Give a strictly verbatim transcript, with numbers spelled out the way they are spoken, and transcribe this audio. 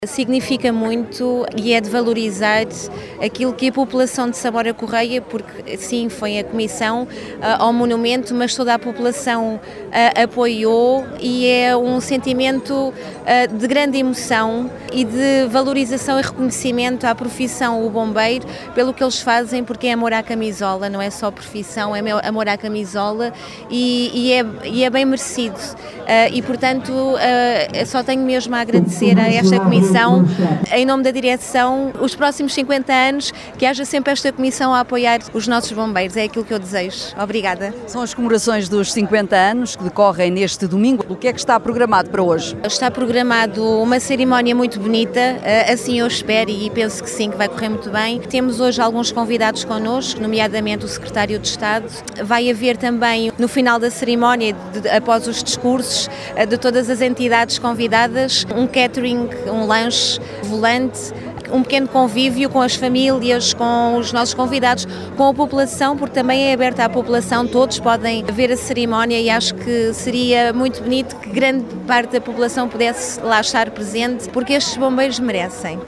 Significa muito e é de valorizar aquilo que a população de Samora Correia, porque sim, foi a comissão uh, ao monumento, mas toda a população uh, apoiou e é um sentimento uh, de grande emoção e de valorização e reconhecimento à profissão, o bombeiro, pelo que eles fazem, porque é amor à camisola, não é só profissão, é amor à camisola e, e, é, e é bem merecido. Uh, e portanto uh, só tenho mesmo a agradecer a esta comissão, em nome da direção, os próximos cinquenta anos, que haja sempre esta comissão a apoiar os nossos bombeiros, é aquilo que eu desejo. Obrigada. São as comemorações dos cinquenta anos que decorrem neste domingo. O que é que está programado para hoje? Está programado uma cerimónia muito bonita, assim eu espero e penso que sim, que vai correr muito bem. Temos hoje alguns convidados connosco, nomeadamente o Secretário de Estado. Vai haver também, no final da cerimónia, de, após os discursos de todas as entidades convidadas, um catering, um lanche volante, um pequeno convívio com as famílias, com os nossos convidados, com a população, porque também é aberta à população, todos podem ver a cerimónia e acho que seria muito bonito que grande parte da população pudesse lá estar presente, porque estes bombeiros merecem.